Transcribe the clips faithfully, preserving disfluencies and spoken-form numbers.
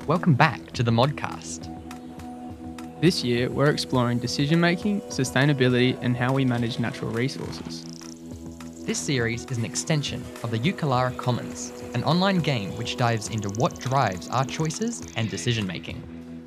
Welcome back to the Modcast. This year, we're exploring decision-making, sustainability, and how we manage natural resources. This series is an extension of the Eukalara Commons, an online game which dives into what drives our choices and decision-making.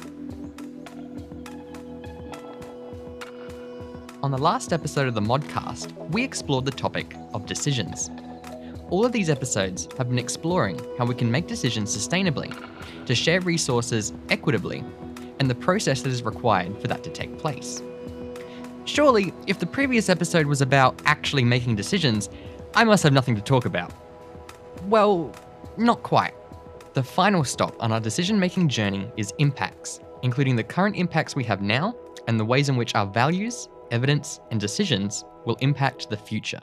On the last episode of the Modcast, we explored the topic of decisions. All of these episodes have been exploring how we can make decisions sustainably, to share resources equitably, and the process that is required for that to take place. Surely, if the previous episode was about actually making decisions, I must have nothing to talk about. Well, not quite. The final stop on our decision-making journey is impacts, including the current impacts we have now and the ways in which our values, evidence, and decisions will impact the future.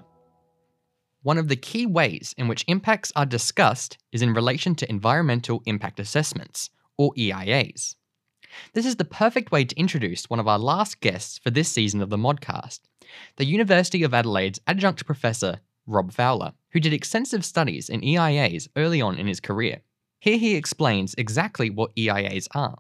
One of the key ways in which impacts are discussed is in relation to environmental impact assessments, or E I As. This is the perfect way to introduce one of our last guests for this season of the Modcast, the University of Adelaide's adjunct professor, Rob Fowler, who did extensive studies in E I As early on in his career. Here he explains exactly what E I As are.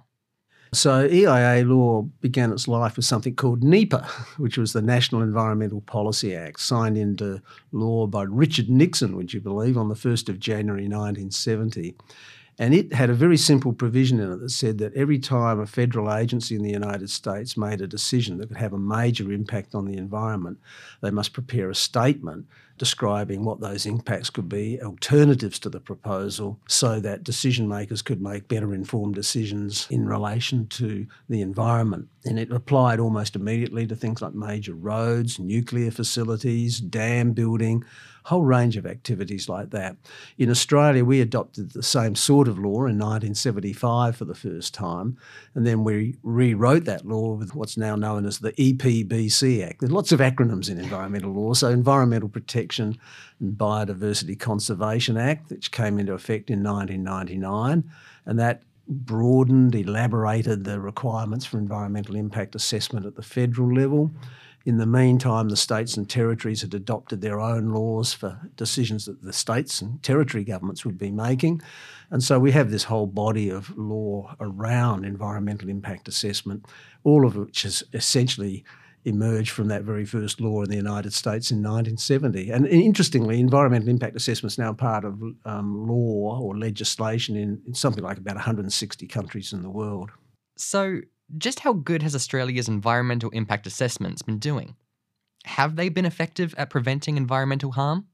So E I A law began its life with something called NEPA, which was the National Environmental Policy Act, signed into law by Richard Nixon, would you believe, on the first of January nineteen seventy. And it had a very simple provision in it that said that every time a federal agency in the United States made a decision that could have a major impact on the environment, they must prepare a statement describing what those impacts could be, alternatives to the proposal, so that decision makers could make better informed decisions in relation to the environment. And it applied almost immediately to things like major roads, nuclear facilities, dam building, a whole range of activities like that. In Australia, we adopted the same sort of law in nineteen seventy-five for the first time, and then we rewrote that law with what's now known as the E P B C Act. There's lots of acronyms in environmental law, so Environmental Protection and Biodiversity Conservation Act, which came into effect in nineteen ninety-nine, and that broadened, elaborated the requirements for environmental impact assessment at the federal level. In the meantime, the states and territories had adopted their own laws for decisions that the states and territory governments would be making. And so we have this whole body of law around environmental impact assessment, all of which has essentially emerged from that very first law in the United States in nineteen seventy. And interestingly, environmental impact assessment is now part of um, law or legislation in, in something like about one hundred sixty countries in the world. So, just how good has Australia's environmental impact assessments been doing? Have they been effective at preventing environmental harm?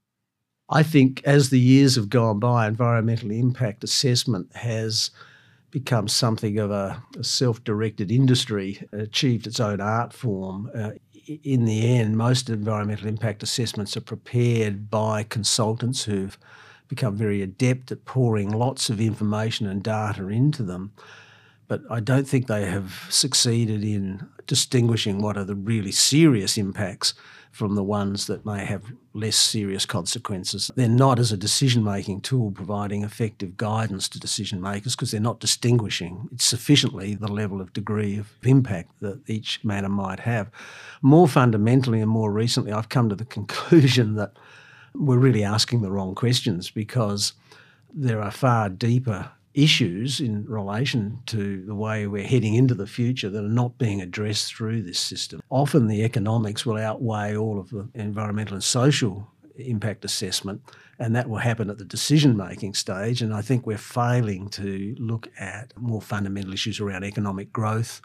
I think as the years have gone by, environmental impact assessment has become something of a, a self-directed industry, achieved its own art form. Uh, in the end, most environmental impact assessments are prepared by consultants who've become very adept at pouring lots of information and data into them. But I don't think they have succeeded in distinguishing what are the really serious impacts from the ones that may have less serious consequences. They're not, as a decision-making tool, providing effective guidance to decision makers because they're not distinguishing sufficiently the level of degree of impact that each matter might have. More fundamentally and more recently, I've come to the conclusion that we're really asking the wrong questions because there are far deeper issues in relation to the way we're heading into the future that are not being addressed through this system. Often the economics will outweigh all of the environmental and social impact assessment, and that will happen at the decision-making stage. And I think we're failing to look at more fundamental issues around economic growth,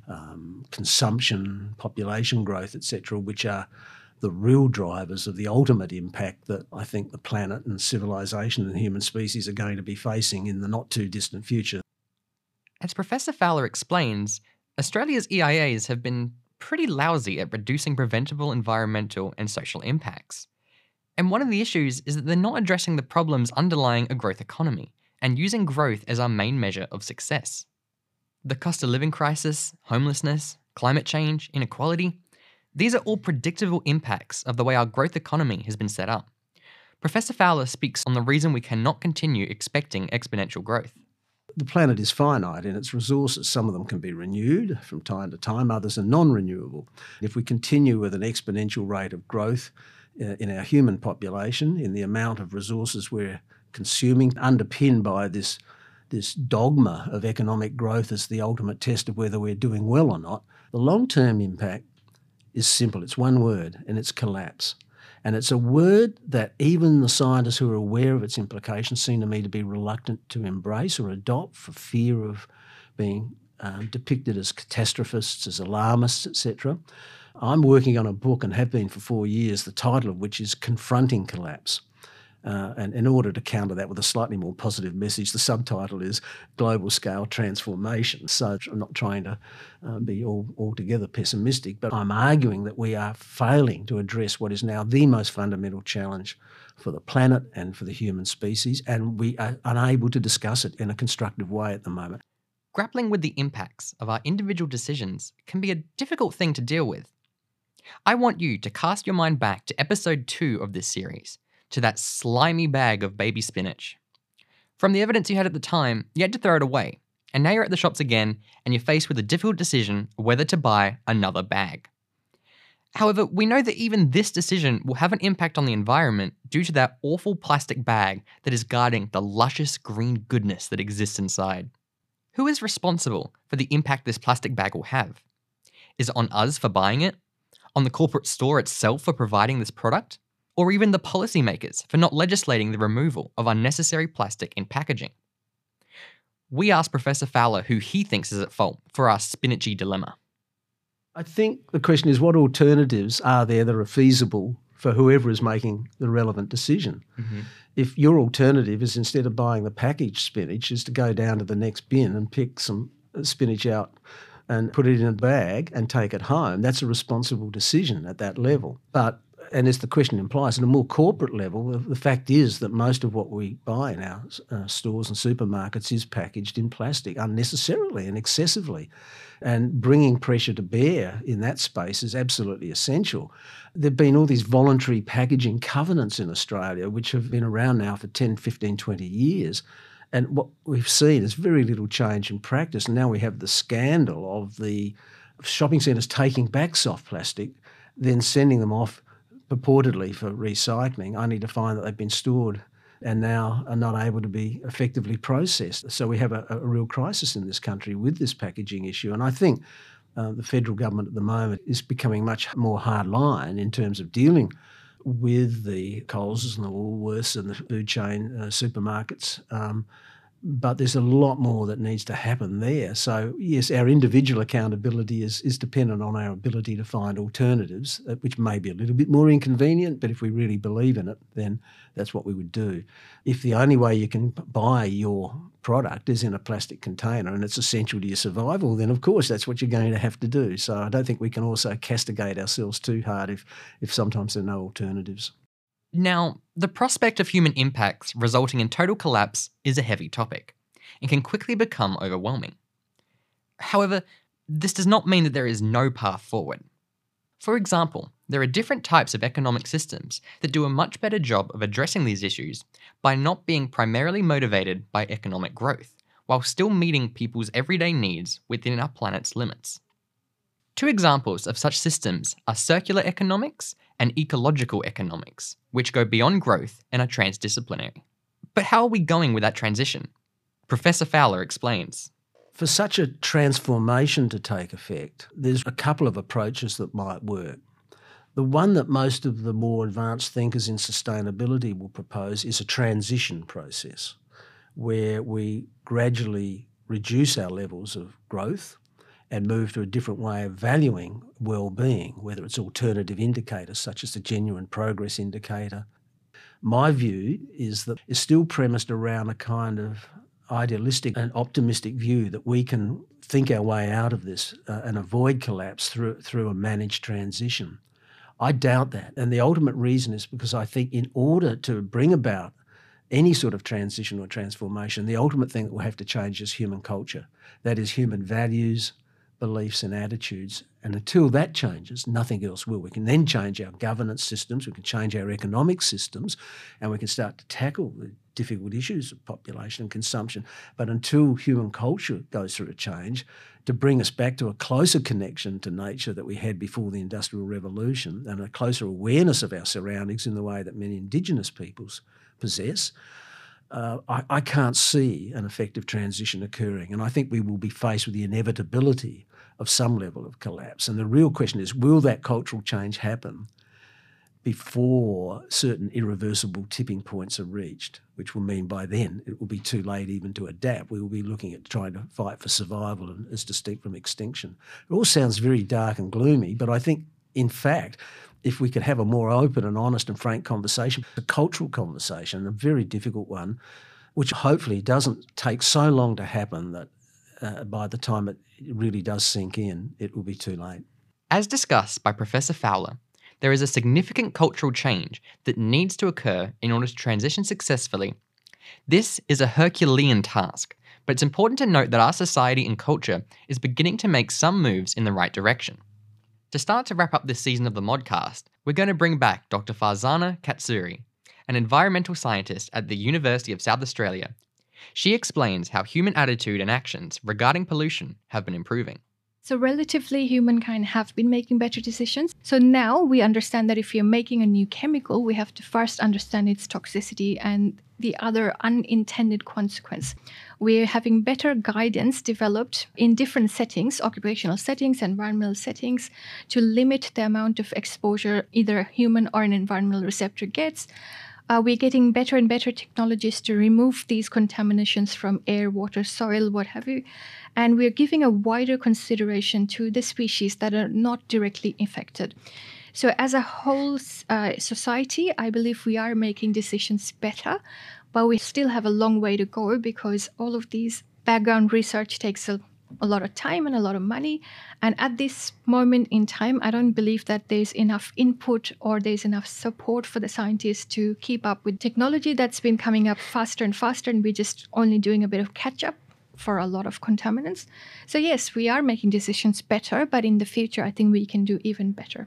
um, consumption, population growth, et cetera, which are the real drivers of the ultimate impact that I think the planet and civilization and human species are going to be facing in the not too distant future. As Professor Fowler explains, Australia's E I As have been pretty lousy at reducing preventable environmental and social impacts. And one of the issues is that they're not addressing the problems underlying a growth economy and using growth as our main measure of success. The cost of living crisis, homelessness, climate change, inequality, these are all predictable impacts of the way our growth economy has been set up. Professor Fowler speaks on the reason we cannot continue expecting exponential growth. The planet is finite in its resources. Some of them can be renewed from time to time, others are non-renewable. If we continue with an exponential rate of growth uh, in our human population, in the amount of resources we're consuming, underpinned by this this dogma of economic growth as the ultimate test of whether we're doing well or not. The long-term impact is simple. It's one word, and it's collapse. And it's a word that even the scientists who are aware of its implications seem to me to be reluctant to embrace or adopt for fear of being um, depicted as catastrophists, as alarmists, et cetera. I'm working on a book, and have been for four years, the title of which is Confronting Collapse. Uh, and in order to counter that with a slightly more positive message, the subtitle is Global Scale Transformation. So I'm not trying to uh, be all, altogether pessimistic, but I'm arguing that we are failing to address what is now the most fundamental challenge for the planet and for the human species, and we are unable to discuss it in a constructive way at the moment. Grappling with the impacts of our individual decisions can be a difficult thing to deal with. I want you to cast your mind back to episode two of this series, to that slimy bag of baby spinach. From the evidence you had at the time, you had to throw it away, and now you're at the shops again and you're faced with a difficult decision whether to buy another bag. However, we know that even this decision will have an impact on the environment due to that awful plastic bag that is guarding the luscious green goodness that exists inside. Who is responsible for the impact this plastic bag will have? Is it on us for buying it? On the corporate store itself for providing this product? Or even the policymakers for not legislating the removal of unnecessary plastic in packaging? We asked Professor Fowler who he thinks is at fault for our spinachy dilemma. I think the question is, what alternatives are there that are feasible for whoever is making the relevant decision? Mm-hmm. If your alternative is, instead of buying the packaged spinach, is to go down to the next bin and pick some spinach out and put it in a bag and take it home, that's a responsible decision at that level. But and as the question implies, at a more corporate level, the, the fact is that most of what we buy in our uh, stores and supermarkets is packaged in plastic unnecessarily and excessively. And bringing pressure to bear in that space is absolutely essential. There have been all these voluntary packaging covenants in Australia, which have been around now for ten, fifteen, twenty years. And what we've seen is very little change in practice. And now we have the scandal of the shopping centres taking back soft plastic, then sending them off purportedly for recycling, only to find that they've been stored and now are not able to be effectively processed. So we have a, a real crisis in this country with this packaging issue. And I think uh, the federal government at the moment is becoming much more hardline in terms of dealing with the Coles and the Woolworths and the food chain uh, supermarkets. Um, But there's a lot more that needs to happen there. So, yes, our individual accountability is, is dependent on our ability to find alternatives, which may be a little bit more inconvenient, but if we really believe in it, then that's what we would do. If the only way you can buy your product is in a plastic container and it's essential to your survival, then of course that's what you're going to have to do. So I don't think we can also castigate ourselves too hard if, if sometimes there are no alternatives. Now, the prospect of human impacts resulting in total collapse is a heavy topic and can quickly become overwhelming. However, this does not mean that there is no path forward. For example, there are different types of economic systems that do a much better job of addressing these issues by not being primarily motivated by economic growth, while still meeting people's everyday needs within our planet's limits. Two examples of such systems are circular economics and ecological economics, which go beyond growth and are transdisciplinary. But how are we going with that transition? Professor Fowler explains. For such a transformation to take effect, there's a couple of approaches that might work. The one that most of the more advanced thinkers in sustainability will propose is a transition process, where we gradually reduce our levels of growth and move to a different way of valuing well-being, whether it's alternative indicators such as the genuine progress indicator. My view is that it's still premised around a kind of idealistic and optimistic view that we can think our way out of this uh, and avoid collapse through, through a managed transition. I doubt that. And the ultimate reason is because I think in order to bring about any sort of transition or transformation, the ultimate thing that will have to change is human culture. That is human values, beliefs and attitudes. And until that changes, nothing else will. We can then change our governance systems, we can change our economic systems, and we can start to tackle the difficult issues of population and consumption. But until human culture goes through a change, to bring us back to a closer connection to nature that we had before the Industrial Revolution and a closer awareness of our surroundings in the way that many Indigenous peoples possess, uh, I, I can't see an effective transition occurring. And I think we will be faced with the inevitability of some level of collapse. And the real question is, will that cultural change happen before certain irreversible tipping points are reached, which will mean by then it will be too late even to adapt. We will be looking at trying to fight for survival and as distinct from extinction. It all sounds very dark and gloomy, but I think, in fact, if we could have a more open and honest and frank conversation, a cultural conversation, a very difficult one, which hopefully doesn't take so long to happen that uh, by the time it really does sink in, it will be too late. As discussed by Professor Fowler, there is a significant cultural change that needs to occur in order to transition successfully. This is a Herculean task, but it's important to note that our society and culture is beginning to make some moves in the right direction. To start to wrap up this season of the Modcast, we're going to bring back Doctor Farzana Katsuri, an environmental scientist at the University of South Australia. She explains how human attitude and actions regarding pollution have been improving. So relatively, humankind have been making better decisions. So now we understand that if you're making a new chemical, we have to first understand its toxicity and the other unintended consequence. We're having better guidance developed in different settings, occupational settings, environmental settings, to limit the amount of exposure either a human or an environmental receptor gets. Uh, we're getting better and better technologies to remove these contaminations from air, water, soil, what have you. And we're giving a wider consideration to the species that are not directly affected. So as a whole uh, society, I believe we are making decisions better, but we still have a long way to go because all of these background research takes a, a lot of time and a lot of money. And at this moment in time, I don't believe that there's enough input or there's enough support for the scientists to keep up with technology that's been coming up faster and faster, and we're just only doing a bit of catch-up for a lot of contaminants. So yes, we are making decisions better, but in the future, I think we can do even better.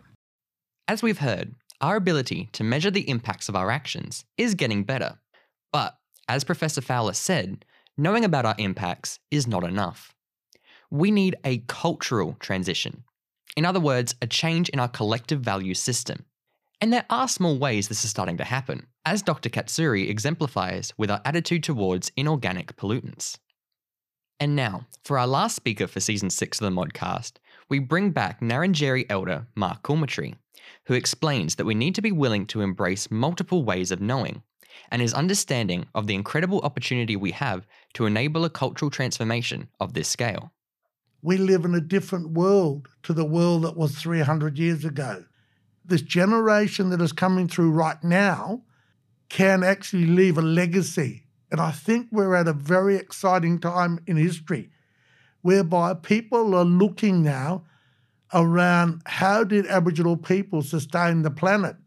As we've heard, our ability to measure the impacts of our actions is getting better. But, as Professor Fowler said, knowing about our impacts is not enough. We need a cultural transition. In other words, a change in our collective value system. And there are small ways this is starting to happen, as Doctor Katsuri exemplifies with our attitude towards inorganic pollutants. And now, for our last speaker for Season six of the Modcast, we bring back Ngarrindjeri elder Mark Coolmotry, who explains that we need to be willing to embrace multiple ways of knowing, and his understanding of the incredible opportunity we have to enable a cultural transformation of this scale. We live in a different world to the world that was three hundred years ago. This generation that is coming through right now can actually leave a legacy. And I think we're at a very exciting time in history whereby people are looking now around how did Aboriginal people sustain the planet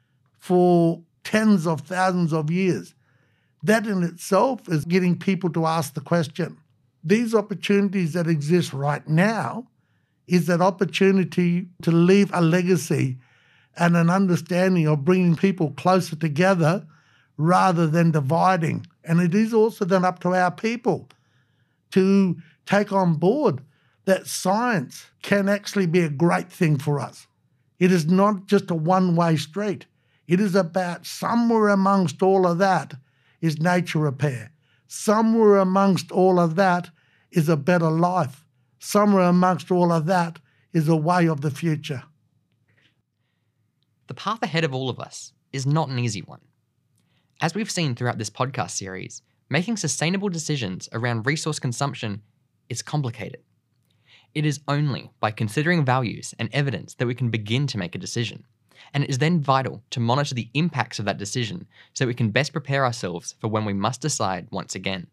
for tens of thousands of years. That in itself is getting people to ask the question. These opportunities that exist right now is that opportunity to leave a legacy and an understanding of bringing people closer together rather than dividing. And it is also then up to our people to take on board that science can actually be a great thing for us. It is not just a one-way street. It is about somewhere amongst all of that is nature repair. Somewhere amongst all of that is a better life. Somewhere amongst all of that is a way of the future. The path ahead of all of us is not an easy one. As we've seen throughout this podcast series, making sustainable decisions around resource consumption is complicated. It is only by considering values and evidence that we can begin to make a decision, and it is then vital to monitor the impacts of that decision so we can best prepare ourselves for when we must decide once again.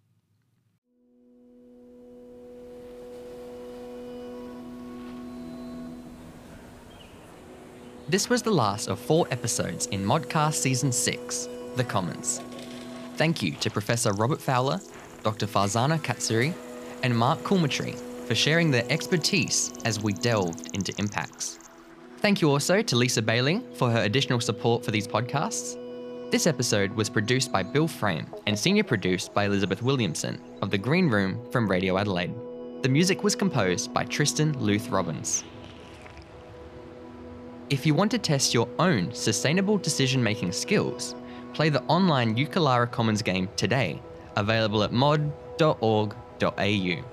This was the last of four episodes in Modcast Season six, The Commons. Thank you to Professor Robert Fowler, Doctor Farzana Katsuri, and Mark Coolmotry for sharing their expertise as we delved into impacts. Thank you also to Lisa Bailey for her additional support for these podcasts. This episode was produced by Bill Frame and senior produced by Elizabeth Williamson of The Green Room from Radio Adelaide. The music was composed by Tristan Luth Robbins. If you want to test your own sustainable decision-making skills, Play the online Eukalara Commons game today, available at mod dot org dot a u.